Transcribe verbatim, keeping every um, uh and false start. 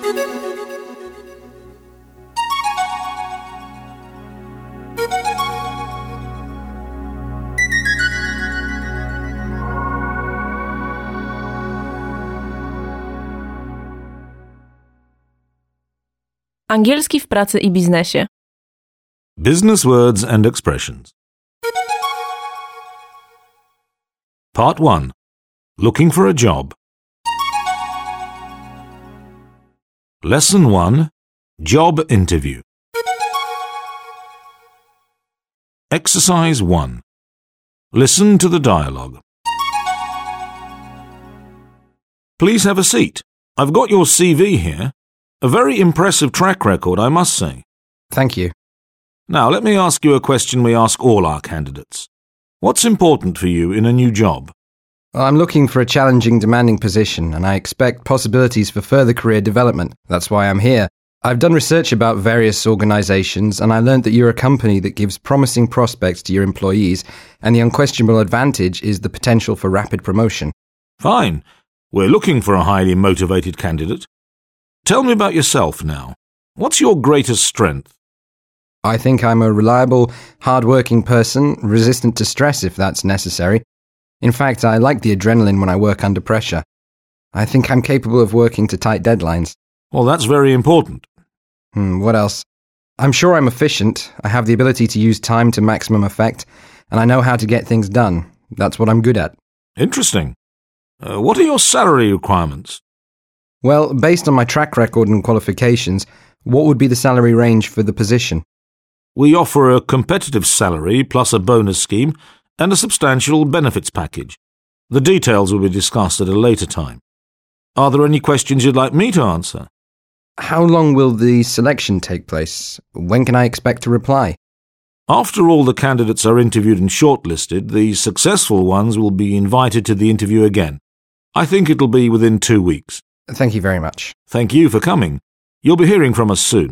Angielski w pracy i biznesie. Business words and expressions. Part one. Looking for a job. Lesson one. Job interview. Exercise one. Listen to the dialogue. Please have a seat. I've got your C V here. A very impressive track record, I must say. Thank you. Now, let me ask you a question we ask all our candidates. What's important for you in a new job? Well, I'm looking for a challenging, demanding position, and I expect possibilities for further career development. That's why I'm here. I've done research about various organisations, and I learned that you're a company that gives promising prospects to your employees, and the unquestionable advantage is the potential for rapid promotion. Fine. We're looking for a highly motivated candidate. Tell me about yourself now. What's your greatest strength? I think I'm a reliable, hard-working person, resistant to stress if that's necessary. In fact, I like the adrenaline when I work under pressure. I think I'm capable of working to tight deadlines. Well, that's very important. Hmm, what else? I'm sure I'm efficient. I have the ability to use time to maximum effect, and I know how to get things done. That's what I'm good at. Interesting. Uh, what are your salary requirements? Well, based on my track record and qualifications, what would be the salary range for the position? We offer a competitive salary plus a bonus scheme and a substantial benefits package. The details will be discussed at a later time. Are there any questions you'd like me to answer? How long will the selection take place? When can I expect a reply? After all the candidates are interviewed and shortlisted, the successful ones will be invited to the interview again. I think it'll be within two weeks. Thank you very much. Thank you for coming. You'll be hearing from us soon.